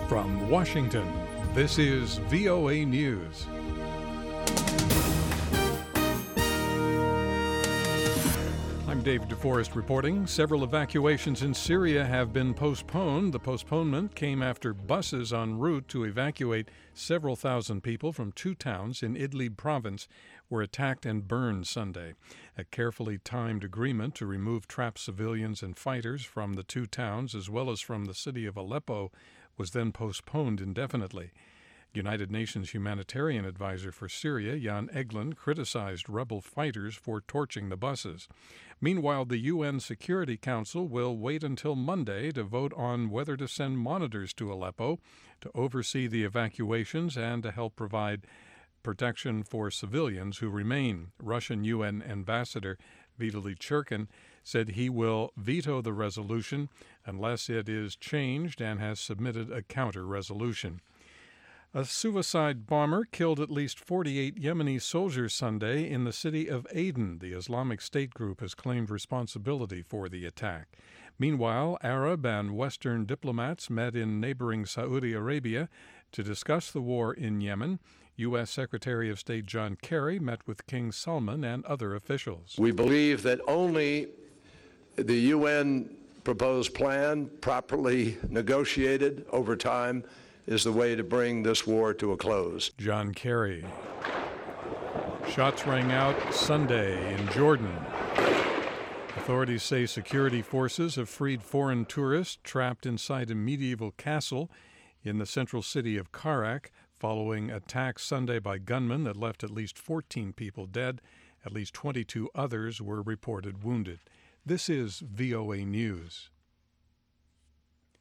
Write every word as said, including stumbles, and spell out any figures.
From Washington, this is V O A News. I'm Dave DeForest reporting. Several evacuations in Syria have been postponed. The postponement came after buses en route to evacuate several thousand people from two towns in Idlib province were attacked and burned Sunday. A carefully timed agreement to remove trapped civilians and fighters from the two towns, as well as from the city of Aleppo, was then postponed indefinitely. United Nations humanitarian advisor for Syria, Jan Egeland, criticized rebel fighters for torching the buses. Meanwhile, the U N Security Council will wait until Monday to vote on whether to send monitors to Aleppo to oversee the evacuations and to help provide protection for civilians who remain. Russian U N Ambassador Vitaly Churkin said he will veto the resolution unless it is changed and has submitted a counter-resolution. A suicide bomber killed at least forty-eight Yemeni soldiers Sunday in the city of Aden. The Islamic State group has claimed responsibility for the attack. Meanwhile, Arab and Western diplomats met in neighboring Saudi Arabia to discuss the war in Yemen. U S Secretary of State John Kerry met with King Salman and other officials. We believe that only the U N proposed plan, properly negotiated over time, is the way to bring this war to a close. John Kerry. Shots rang out Sunday in Jordan. Authorities say security forces have freed foreign tourists trapped inside a medieval castle in the central city of Karak following attacks Sunday by gunmen that left at least fourteen people dead. At least twenty-two others were reported wounded. This is V O A News.